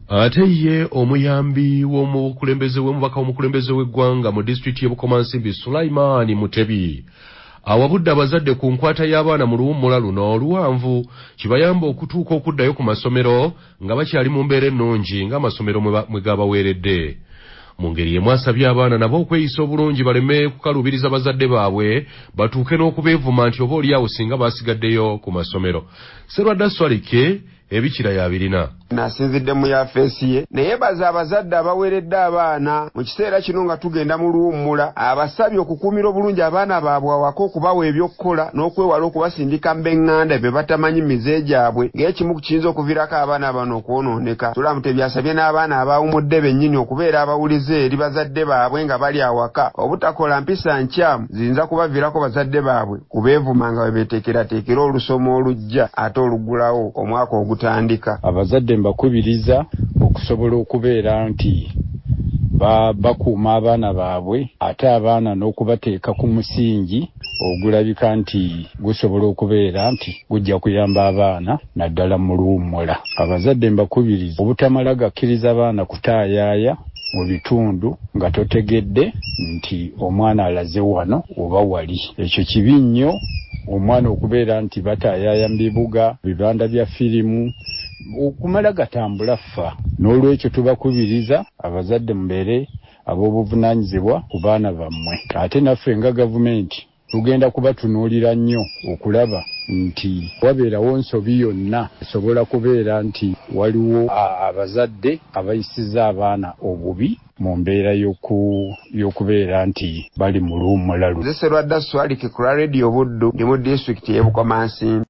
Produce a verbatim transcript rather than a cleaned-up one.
Ate ye omuyambi w'omukulembeze w'omubaka w'omukulembeze w'eggwanga mu disitulikiti y'e Bukomansimbi Sulaiman Mutebi awabudde abazadde ku nkwata y'abaana mu luwummula luno oluwanvu kibayamba okutuuka okuddayo ku masomero nga bakyali mu mbeera ennungi ng'amasomero mwe gabaweeredde. Mu ngeri emu asabye abaana nabo okweyisa obulungi baleme kukalubiriza bazadde baabwe batuuke n'okubeevuma nti obaolyawo singa baasigaddeyo ku masomero. Serwadda Swalike ebikira yabirina nasinzidde mu yafeesi ye neyebaza abazadde abaweeredde abaana mu kiseera kino nga tugenda mu luwummula abasabye okukuumira obulungi abaana baabwe awaka okubawa ebyokkola n'okwewala okubasindika mbeŋŋanda bye batamanyi mize gyabwe ng'ekimu kiyinza okuviirako abaana bano okwonooneka. Mutebi asabye n'abaana abaawumudde bennyini okubeera abawulize eri bazadde baabwe nga bali awaka obutakola mpisa nkyamu ziyinza kubaviirako bazadde baabwe kubeevuma nga bebeeteekerateekera olusoma olujja ate oluggulawo omwaka ogutandika. Abazadde mbakubiriza okusobola okubeera nti bakuuma abaana baabwe ate abaana n'okubateeka ku musingi ogulabika nti gusobola okubeera nti gujja kuyamba abaana naddala mu luwummula. Abazadde mbakubiriza obutamala gakkiriza abaana kutaayaaya mu bitundu nga totegedde nti omwana alaze wano oba wali. Ekyo kibi nnyo omwana okubeera nti bataayaaya mu bibuga bibanda bya firimu okumala gatambula ffa. N'olwekyo tubakubiriza abazadde mubeere ab'obuvunaanyizibwa ku baana bammwe. Ate naffe nga gavumenti tugenda kubatunuulira nnyo okulaba nti wabeerawo nsobi yonna esobola kubeera nti waliwo abazadde abayisiza abaana obubi mu mbeera y'okubeera nti bali mu luwummula luno. Serwadda Swalike ku Radio Buddu ndi mu disitulikiti y'e Bukomansimbi.